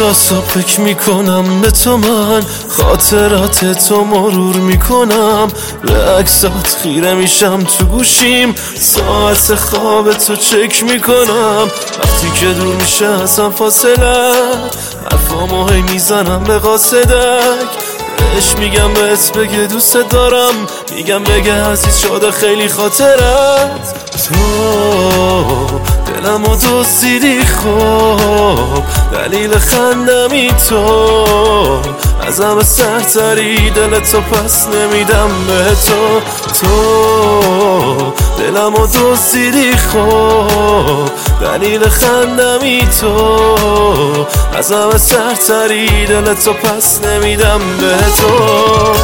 کلاسا فکر میکنم به تو، من خاطرات تو مرور میکنم، به عکسات خیره میشم تو گوشیم، ساعت خواب تو چک میکنم، وقتی که دور میشه ازم فاصلت، حرفامو هی میزنم به قاصدک، بهش میگم بهت بگه دوست دارم، میگم بگه عزیز شده خیلی خاطرت، تو دلمو دزدیدی خب دلیل خندمی تو، از همه سرتری دلتو پس نمیدم به تو دلمو دزدیدی خب دلیل خندمی تو، از همه سرتری دلتو پس نمیدم به تو.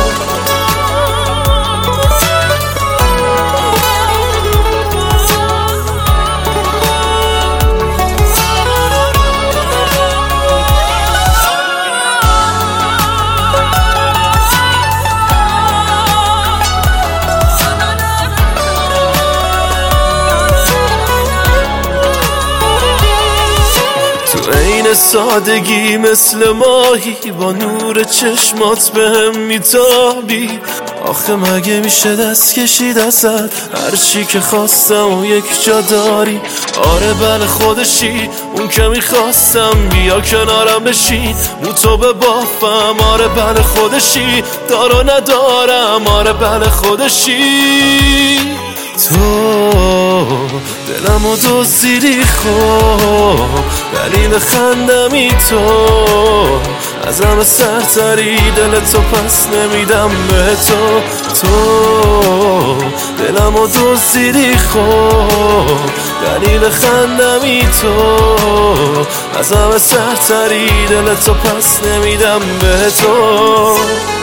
عین سادگی مثل ماهی با نور چشمات بهم میتابی، آخه مگه میشه دست کشید ازت، هرچی که خواستم و یک جا داری، آره بله خودشی اون که میخواستم، بیا کنارم بشین مو تو به بافم، آره بله خودشی دارو ندارم، آره بله خودشی، تو دلمو دزدیدی خب دلیل خندمی تو، از همه سرتری دلتو پس نمیدم به تو دلمو دزدیدی خب دلیل خندمی تو، از همه سرتری دلتو پس نمیدم به تو.